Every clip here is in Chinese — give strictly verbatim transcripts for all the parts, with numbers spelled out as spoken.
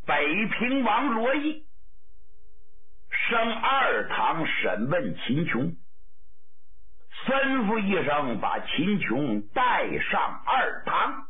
北平王罗毅升二堂审问秦琼，吩咐一声把秦琼带上二堂。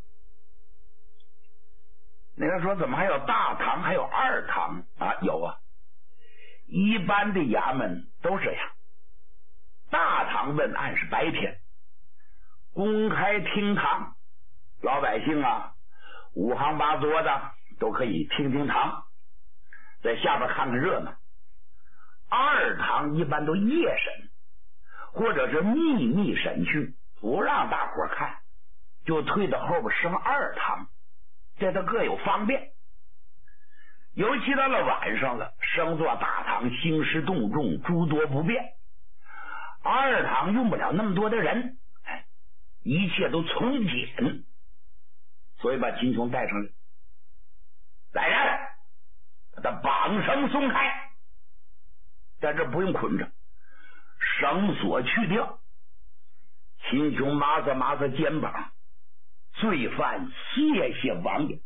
那人说怎么还有大堂还有二堂啊？有啊，一般的衙门都这样，大堂问案是白天公开听堂，老百姓啊五行八作的都可以听听堂，在下边看看热闹。二堂一般都夜审或者是秘密审讯，不让大伙看，就推到后边升二堂，这都各有方便。尤其到了晚上了，升做大堂兴师动众，诸多不便。二堂用不了那么多的人，哎，一切都从简，所以把秦琼带上来。来人，把他绑绳松开，在这不用捆着，绳索去掉。秦琼麻子麻子肩膀，罪犯谢谢王爷。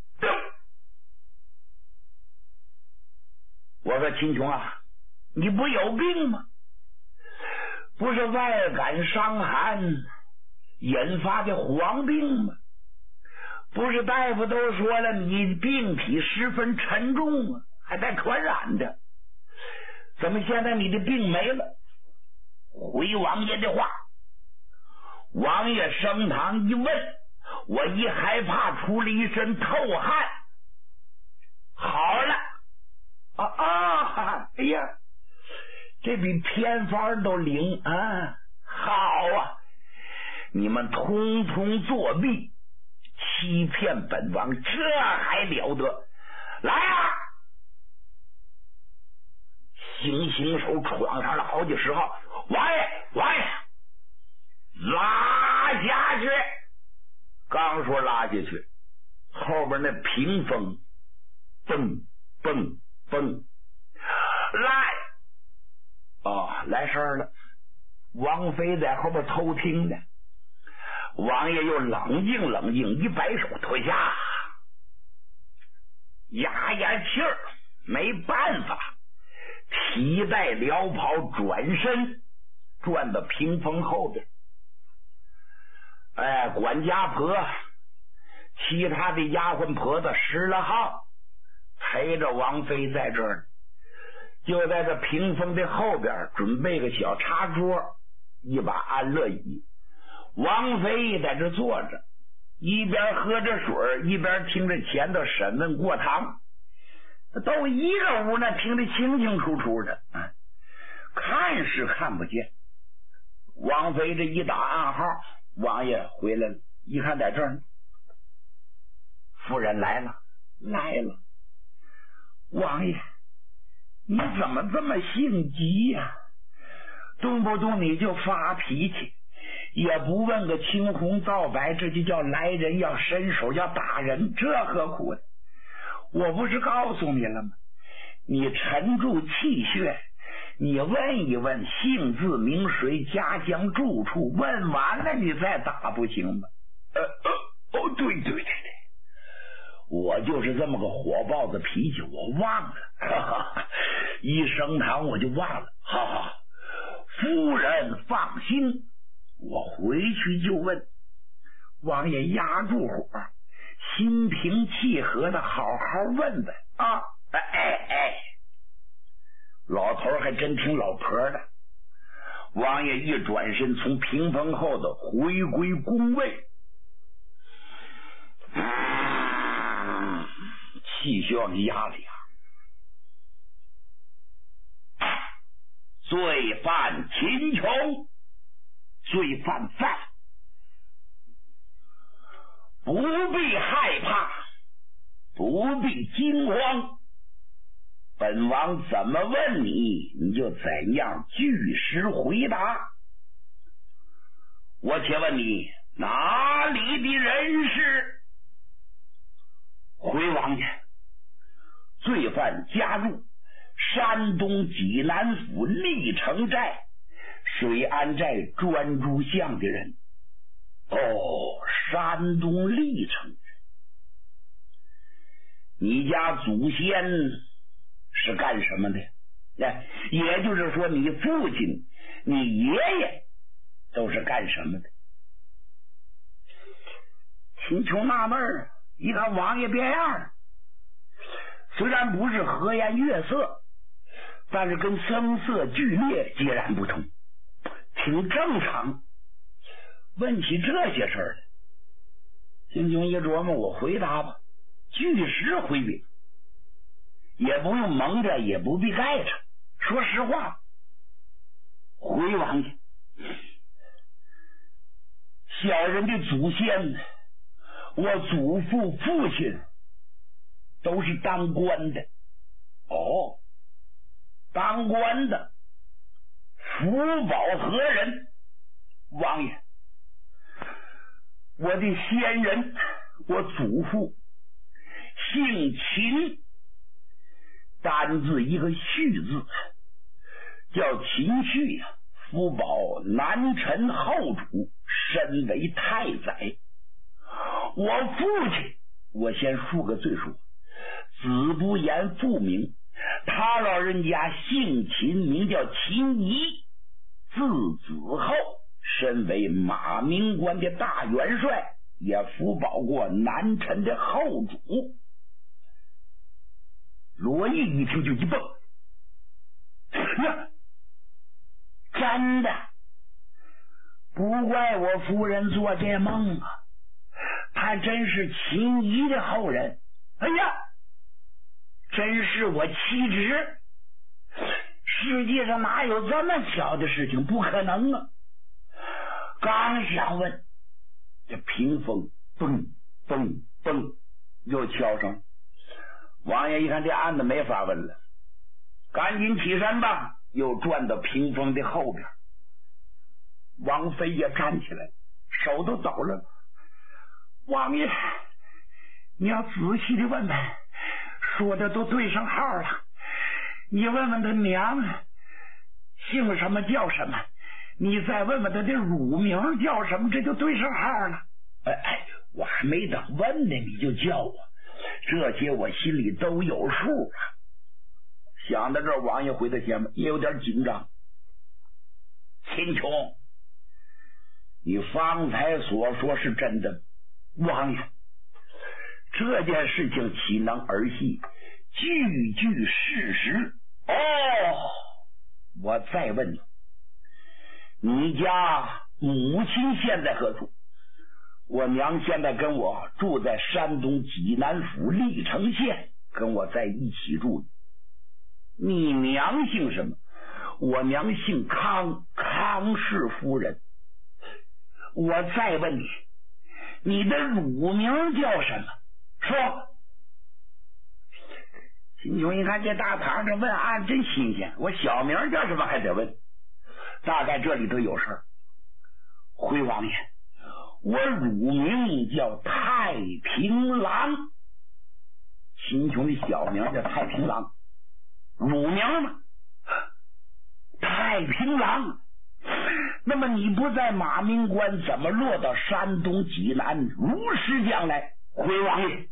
我说秦琼啊，你不有病吗？不是外感伤寒引发的黄病吗？不是大夫都说了你病体十分沉重啊，还带传染的，怎么现在你的病没了？回王爷的话。王爷升堂一问，我一害怕出了一身透汗。好了啊啊！哎呀，这比偏方都灵啊！好啊，你们通通作弊，欺骗本王，这还了得！来啊！行刑手闯上了好几十号，王爷，王爷，拉下去！刚说拉下去，后边那屏风蹦蹦蹦，来！哦，来事儿了。王妃在后边偷听呢。王爷又冷静冷静，一摆手退下，压压气儿，没办法，提带辽袍转身转到屏风后边。哎，管家婆其他的丫鬟婆子十来号陪着王妃在这儿，就在这屏风的后边准备个小茶桌，一把安乐椅。王妃在这坐着，一边喝着水，一边听着前头审问过堂，都一个屋呢，听得清清楚楚的，看是看不见。王妃这一打暗号，王爷回来了，一看在这儿呢，夫人来了，来了。王爷，你怎么这么性急呀、啊？动不动你就发脾气，也不问个青红皂白，这就叫来人要伸手要打人，这何苦的？我不是告诉你了吗？你沉住气血，你问一问姓字名谁，家乡住处，问完了你再打不行吗？呃呃哦，对对对对，我就是这么个火爆的脾气，我忘了，哈哈，一升堂我就忘了。好好，夫人放心，我回去就问。王爷压住火，心平气和的好好问问啊！哎哎哎，老头还真听老婆的。王爷一转身，从屏风后头回归宫位，嗯，气需要你压了压。罪犯秦琼，罪犯犯，不必害怕，不必惊慌，本王怎么问你，你就怎样据实回答。我且问你，哪里的人士？回王爷，罪犯加入山东济南府历城寨水安寨专诸巷的人。哦，山东历城， 你家祖先是干什么的？哎，也就是说，你父亲、你爷爷都是干什么的？秦琼纳闷儿，一看王爷变样，虽然不是和颜悦色，但是跟声色俱烈截然不同，挺正常。问起这些事儿来，秦琼一琢磨，我回答吧，据实回禀，也不用蒙着，也不必盖着，说实话。回王爷，小人的祖先，我祖父、父亲都是当官的。哦，当官的，福保何人？王爷，我的先人，我祖父姓秦，单字一个旭字，叫秦旭呀。福保南陈后主，身为太宰。我父亲，我先述个罪数，子不言，父名，他老人家姓秦，名叫秦仪，字子厚，身为马明关的大元帅，也辅保过南陈的后主。罗毅一听就一蹦，呀，真的，不怪我夫人做这梦啊，他真是秦仪的后人。哎呀，真是我妻侄，世界上哪有这么巧的事情？不可能啊！刚想问，这屏风嘣嘣嘣又敲上了。王爷一看这案子没法问了，赶紧起身吧，又转到屏风的后边。王妃也站起来，手都抖了。王爷，你要仔细的问问，说的都对上号了。你问问他娘姓什么叫什么，你再问问他的乳名叫什么，这就对上号了。哎哎，我还没等问呢，你就叫我，这些我心里都有数了。想到这儿，王爷回到前面也有点紧张。秦琼，你方才所说是真的？王爷，这件事情岂能儿戏，句句事实。哦，我再问你，你家母亲现在何处？我娘现在跟我住在山东济南府历城县，跟我在一起住。你娘姓什么？我娘姓康，康氏夫人。我再问你，你的乳名叫什么？说。秦琼一看这大堂上问案真新鲜，我小名叫什么还得问，大概这里头有事儿。回王爷，我乳名叫太平郎。秦琼的小名叫太平郎，乳名嘛，太平郎。那么你不在马明关，怎么落到山东济南如实将来？回王爷，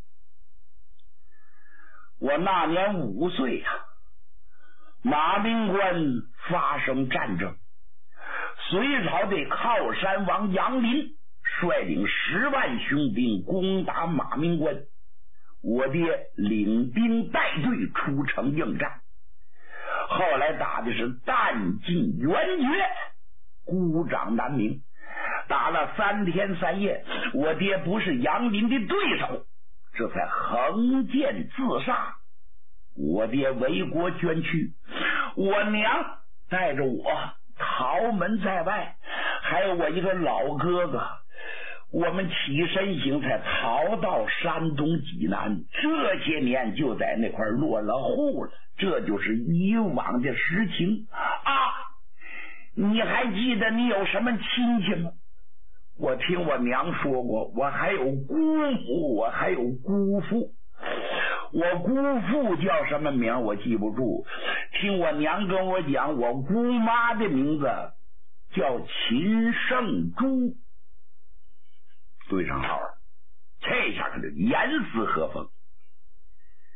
我那年五岁呀、啊，马明关发生战争，隋朝的靠山王杨林率领十万雄兵攻打马明关，我爹领兵带队出城应战，后来打的是弹尽援绝，孤掌难鸣，打了三天三夜，我爹不是杨林的对手，这才横剑自杀。我爹为国捐躯，我娘带着我逃门在外，还有我一个老哥哥，我们起身行才逃到山东济南，这些年就在那块落了户了。这就是以往的实情啊！你还记得你有什么亲戚吗？我听我娘说过，我还有姑母，我还有姑父。我姑父叫什么名我记不住，听我娘跟我讲，我姑妈的名字叫秦圣珠。对上号了，这下可就严丝合缝。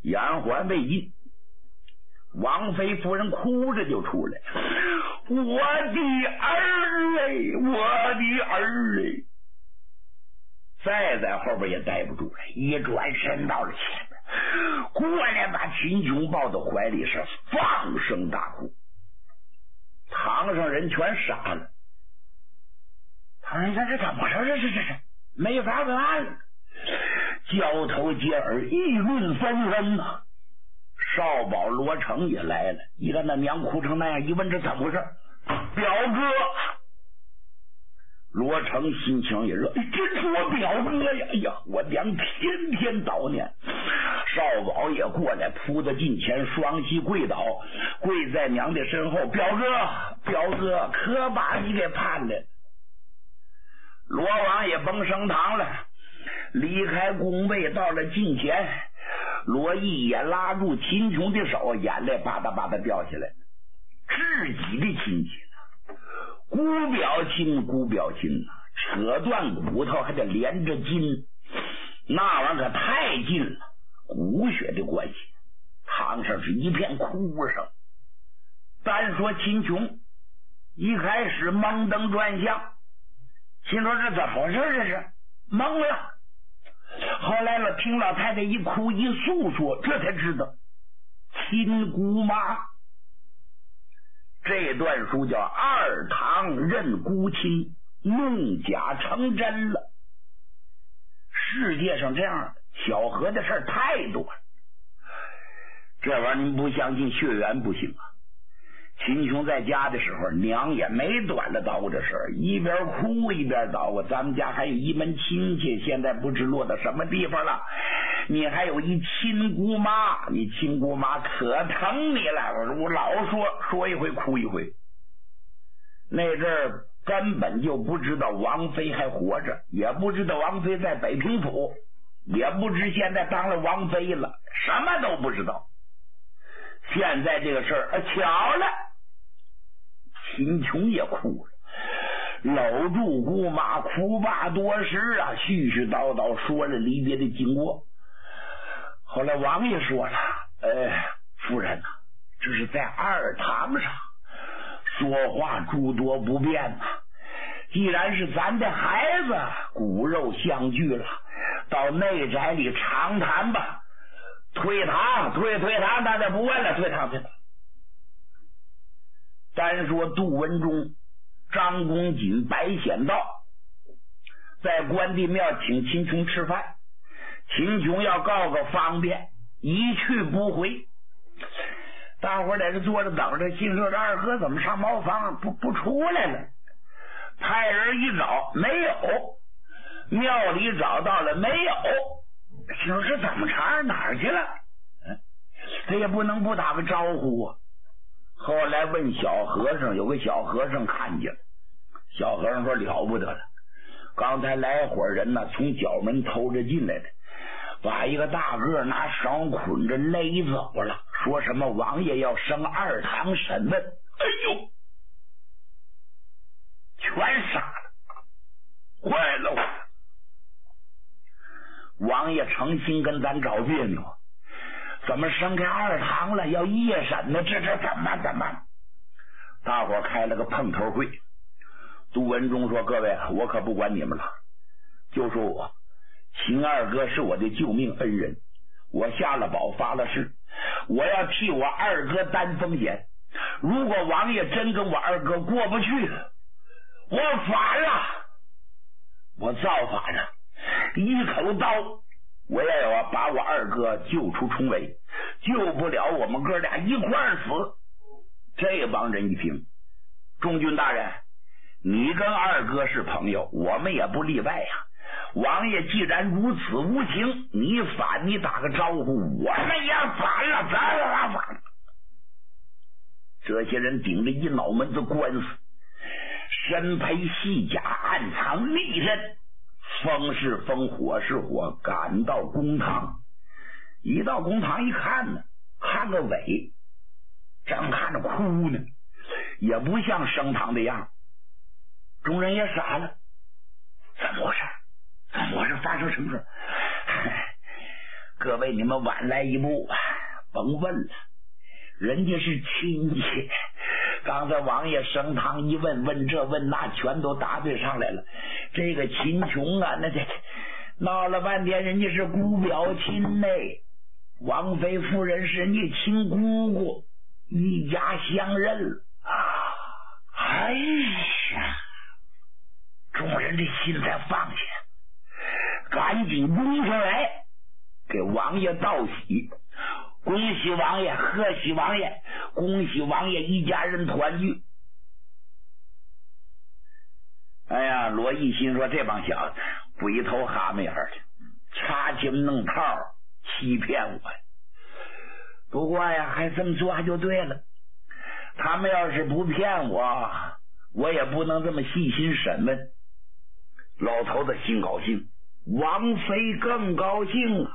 烟火未尽，王妃夫人哭着就出来，我的儿哎，我的儿哎！再在后边也待不住了，一转身到了前面，过来把秦琼抱到怀里，是放声大哭。堂上人全傻了，堂上这这怎么回事？这这这这没法问案了，交头接耳，议论纷纷呐。少保罗成也来了，一看那娘哭成那样，一问这怎么回事？表哥，罗成心情也热，这是我表哥呀！哎呀，我娘天天悼念。少保也过来，扑到近前，双膝跪倒，跪在娘的身后。表哥，表哥，可把你给判了。罗王也甭升堂了，离开宫位，到了近前，罗一眼拉住秦琼的手，眼泪吧嗒吧嗒掉下来。自己的亲戚呢，姑表亲，姑表亲呐，扯断骨头还得连着筋，那玩意儿可太近了，骨血的关系。堂上是一片哭声。单说秦琼，一开始蒙登转向，心说这怎么回事？这是懵了。后来了，听老太太一哭一诉说，这才知道亲姑妈。这段书叫二堂认姑亲，弄假成真了。世界上这样巧合的事太多了，这玩意儿您不相信血缘不行啊。秦琼在家的时候，娘也没短了叨咕这事儿，一边哭一边叨咕。咱们家还有一门亲戚，现在不知落到什么地方了。你还有一亲姑妈，你亲姑妈可疼你了。我老说说一回哭一回。那阵儿根本就不知道王妃还活着，也不知道王妃在北平府，也不知现在当了王妃了，什么都不知道。现在这个事儿啊，巧了，秦琼也哭了，搂住姑妈哭罢多时啊，絮絮叨叨说了离别的经过。后来王爷说了，哎，夫人呐、啊，这是在二堂上说话诸多不便呐、啊。既然是咱的孩子，骨肉相聚了，到内宅里长谈吧。退堂，退退堂，大家不问了，退堂退堂。单说杜文忠、张公瑾、白显道在关帝庙请秦琼吃饭，秦琼要告个方便，一去不回。大伙在这坐着等着，心说这二哥怎么上茅房不不出来了？派人一找没有，庙里找到了没有，心说这怎么茬，哪儿去了？嗯，他也不能不打个招呼啊。后来问小和尚，有个小和尚看见了，小和尚说了不得了，刚才来伙人呢，从角门偷着进来的，把一个大个拿绳捆着勒走了，说什么王爷要升二堂审问。哎呦，全傻了，坏了坏了！王爷诚心跟咱找别扭，怎么升开二堂了？要夜审呢？这这怎么怎么？大伙开了个碰头会。杜文忠说：“各位，我可不管你们了，就说我秦二哥是我的救命恩人，我下了保发了誓，我要替我二哥担风险。如果王爷真跟我二哥过不去，我反了，我造反了，一口刀，我也要把我二哥救出重围，救不了我们哥俩一块儿死。”这帮人一听，中军大人，你跟二哥是朋友，我们也不例外呀。王爷既然如此无情，你反你打个招呼，我们也反了，咱俩反了。这些人顶着一脑门子官司，身披细甲，暗藏利刃，风是风，火是火，赶到公堂。一到公堂一看呢，看个尾，正看着哭呢，也不像升堂的样。众人也傻了，怎么回事？怎么回事？发生什么事？ 各位你们晚来一步，甭问了，人家是亲戚。刚才王爷升堂一问，问这问那，全都答对上来了。这个秦琼啊，那这闹了半天，人家是姑表亲呢，王妃夫人是人家亲姑姑，一家相认啊！哎呀，众人这心才放下，赶紧攻上来给王爷道喜。恭喜王爷，贺喜王爷，恭喜王爷一家人团聚。哎呀，罗毅心说这帮小子鬼头蛤蟆眼的，插情弄套欺骗我。不过呀，还这么做还就对了。他们要是不骗我，我也不能这么细心审问。老头子心高兴，王妃更高兴啊。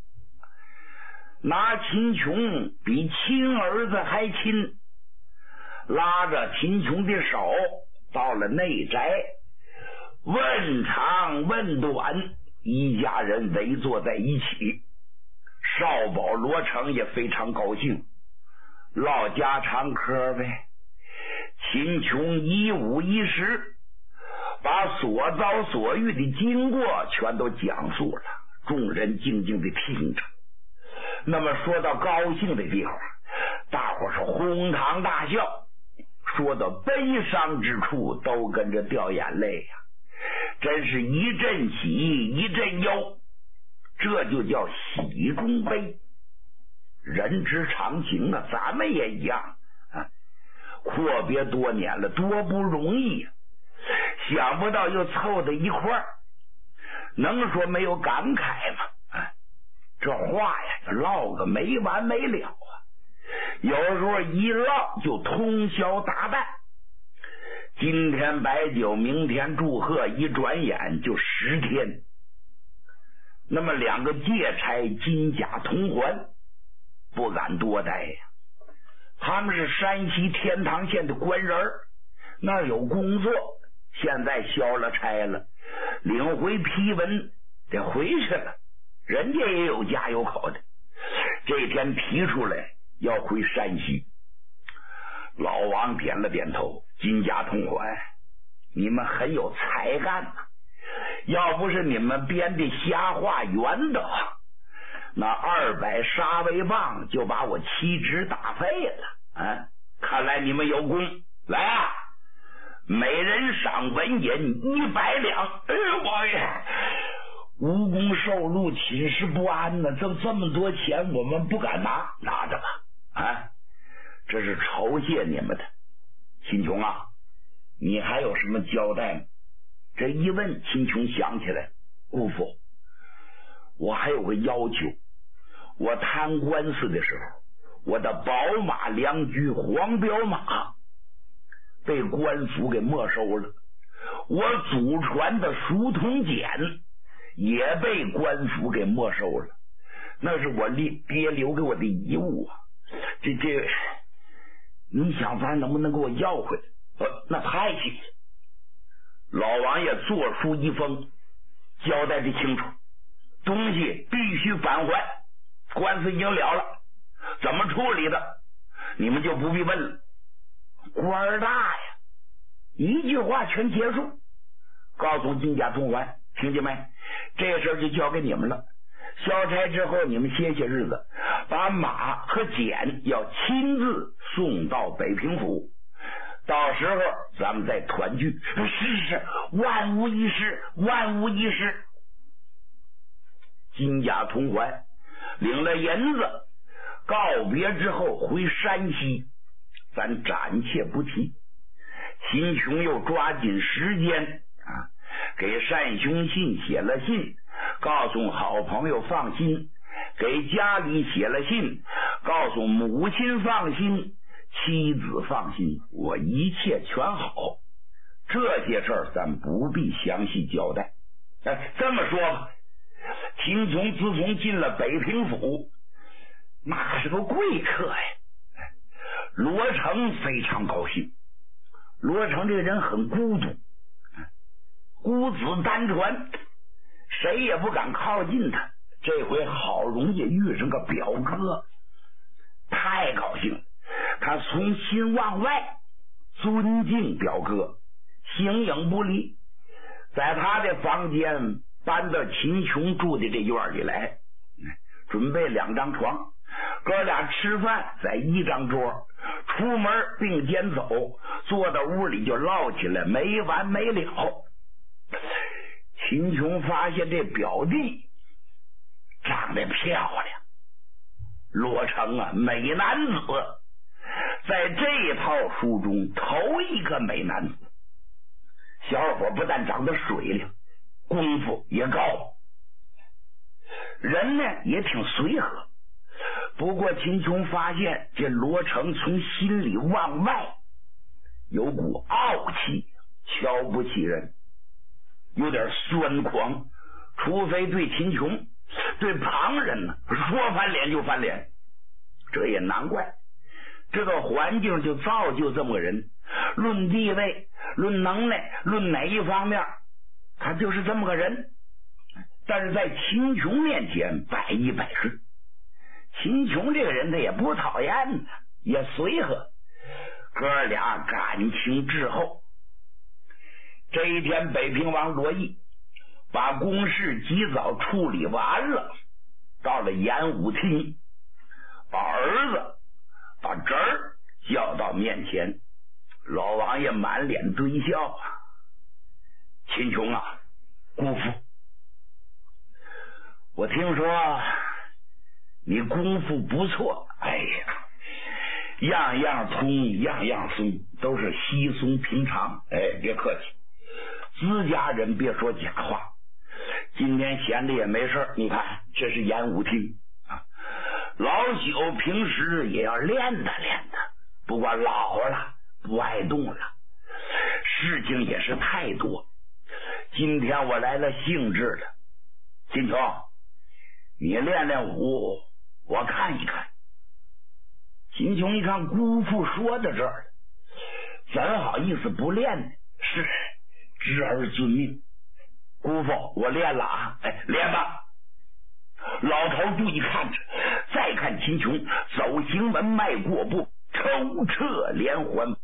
拿秦琼比亲儿子还亲，拉着秦琼的手到了内宅，问长问短，一家人围坐在一起。少保罗成也非常高兴，唠家常嗑呗。秦琼一五一十把所遭所遇的经过全都讲述了，众人静静的听着。那么说到高兴的地方，大伙是哄堂大笑，说到悲伤之处都跟着掉眼泪呀、啊，真是一阵喜一阵忧，这就叫喜中悲。人之常情啊，咱们也一样啊，阔别多年了，多不容易啊，想不到又凑在一块儿，能说没有感慨吗？啊，这话呀唠个没完没了啊，有时候一唠就通宵达旦。今天摆酒，明天祝贺，一转眼就十天。那么两个借差金甲同环不敢多待呀，他们是山西天堂县的官人，那儿有工作，现在消了差了，领回批文得回去了，人家也有家有口的，这天提出来要回山西。老王点了点头，金甲同环，你们很有才干呐、啊，要不是你们编的瞎话圆的，那二百杀威棒就把我七指打废了啊！看来你们有功，来啊，每人赏文银一百两。哎呦王爷，无功受禄，寝食不安呢，这这么多钱我们不敢拿，拿着吧啊！这是酬谢你们的。秦琼啊，你还有什么交代吗？这一问，秦琼想起来，姑父，我还有个要求，我摊官司的时候，我的宝马良驹黄骠马被官府给没收了，我祖传的书童锏也被官府给没收了，那是我爹留给我的遗物啊！这这，你想咱能不能给我要回来？呃，那太谢谢。老王爷作书一封，交代的清楚，东西必须返还，官司已经了了，怎么处理的你们就不必问了。官大呀，一句话全结束，告诉金甲同环，听见没？这事就交给你们了。消差之后，你们歇些日子，把马和锏要亲自送到北平府，到时候咱们再团聚。是是，万无一失，万无一失。金甲同环领了银子，告别之后回山西，咱暂且不提。秦琼又抓紧时间啊，给单兄信写了信，告诉好朋友放心，给家里写了信，告诉母亲放心，妻子放心，我一切全好。这些事儿咱不必详细交代。哎，这么说吧，秦琼自从进了北平府，那是个贵客呀。罗成非常高兴，罗成这个人很孤独，孤子单传，谁也不敢靠近他， 这回好容易遇上个表哥，太高兴了。他从心往外尊敬表哥，形影不离。在他的房间搬到秦琼住的这院里来，准备两张床，哥俩吃饭在一张桌，出门并肩走，坐到屋里就唠起来没完没了。秦琼发现这表弟长得漂亮，罗成啊，美男子，在这套书中头一个美男子。小伙不但长得水灵，功夫也高，人呢也挺随和。不过秦琼发现这罗成从心里往外有股傲气，瞧不起人，有点酸狂，除非对秦琼，对旁人呢说翻脸就翻脸。这也难怪，这个环境就造就这么个人，论地位，论能耐，论哪一方面，他就是这么个人。但是在秦琼面前百依百顺。秦琼这个人他也不讨厌，也随和，哥俩感情至厚。这一天，北平王罗毅把公事及早处理完了，到了演武厅，把儿子把侄儿叫到面前。老王爷满脸堆笑啊，秦琼啊，姑父，我听说你功夫不错，哎呀，样样通，样样松，都是稀松平常。哎，别客气，自家人别说假话。今天闲着也没事，你看这是演武厅啊，老朽平时也要练的练的，不过老了不爱动了，事情也是太多。今天我来了兴致的，金琼，你练练武，我看一看。秦琼一看姑父说到这儿，怎好意思不练呢？是，侄儿遵命。姑父，我练了啊！哎，练吧。老头注意看着，再看秦琼走行门迈过步，抽撤连环，